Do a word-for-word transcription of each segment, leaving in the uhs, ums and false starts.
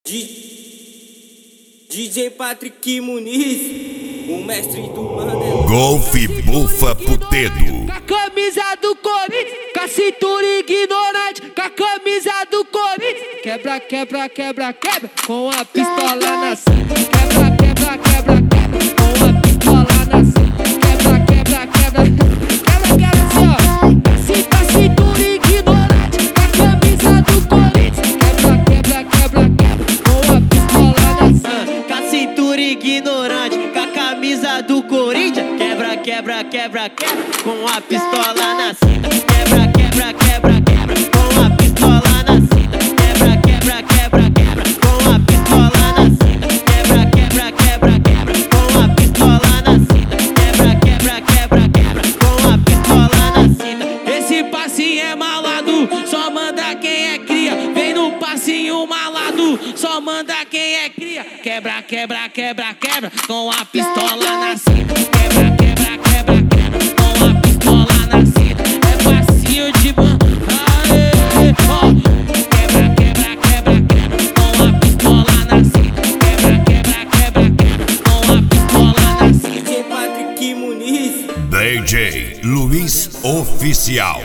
D J Patrick Muniz, o mestre do Mandela. Golfe bufa putedo. Com a camisa do Corinthians, com a cintura ignorante, com a camisa do Corinthians. Quebra, quebra, quebra, quebra, com a pistola na cinta. Quebra, quebra, quebra, quebra, com a pistola na cinta. Quebra, quebra, quebra, quebra, quebra, só. Com a cintura ignorante, com a camisa do Corinthians. Quebra, quebra, quebra, quebra, com a pistola na cinta. Com a cintura ignorante, com a camisa do Corinthians. Quebra, quebra, quebra, quebra, com a pistola na cinta. Quebra, quebra, quebra, quebra, com a pistola na cinta. Quebra, quebra, quebra, quebra, com a pistola na cinta. Quebra, quebra, quebra, quebra, com a pistola na cinta. Quebra, quebra, quebra, quebra, com a pistola na cinta. Esse passinho é malado, só manda quem é cria. Vem no passinho malado, só manda quem é cria. Quebra, quebra, quebra, quebra, com a pistola na cinta. Quebra, quebra, quebra, quebra, com a pistola na cinta. É passinho de mão, aê, ó. Quebra, quebra, quebra, quebra, com a pistola na cinta. Quebra, quebra, quebra, quebra, com a pistola na cinta. D J Patrick Muniz, D J Luiz Oficial.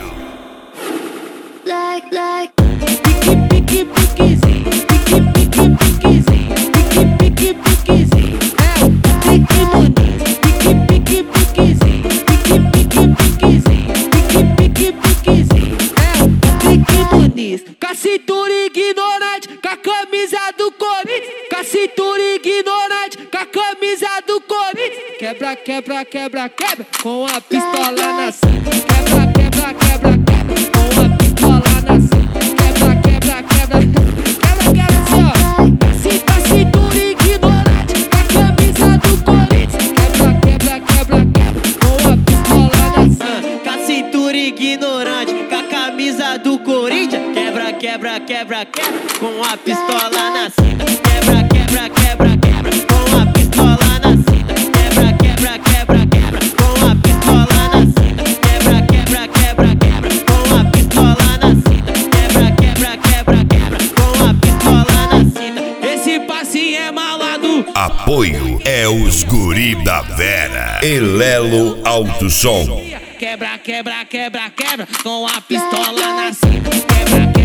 Like, like, Pique, pique, piquezinho, pique, pique, piquezinho, pique, pique, piquezinho. É o Patrick Muniz. Pique, pique, piquezinho, pique, pique, piquezinho, pique, pique, piquezinho. É o Patrick Muniz. Com a cintura ignorante, com a camisa do Corinthians. Com a cintura ignorante, com a camisa do Corinthians. Quebra, quebra, quebra, quebra, com a pistola na cinta. Quebra, quebra, quebra, quebra, com a pistola na cinta. Quebra, quebra, quebra, quebra, quebra, só. Cinta, cintura ignorante, com a camisa do Corinthians. Quebra, quebra, quebra, quebra, com a pistola na cinta. Com a cintura ignorante, com a camisa do Corinthians. Quebra, quebra, quebra, quebra, com a pistola na cinta. Quebra, quebra, quebra, quebra, com a pistola na cinta. Quebra, quebra, quebra, quebra, com a pistola na cinta. Quebra, quebra, quebra, quebra, com a pistola na cinta. Quebra, quebra, quebra, quebra, com a pistola na cinta. Esse passinho é malado. Apoio é os guri da Vera. Elelo Alto Som. Quebra, quebra, quebra, quebra, com a pistola na cinta. Quebra,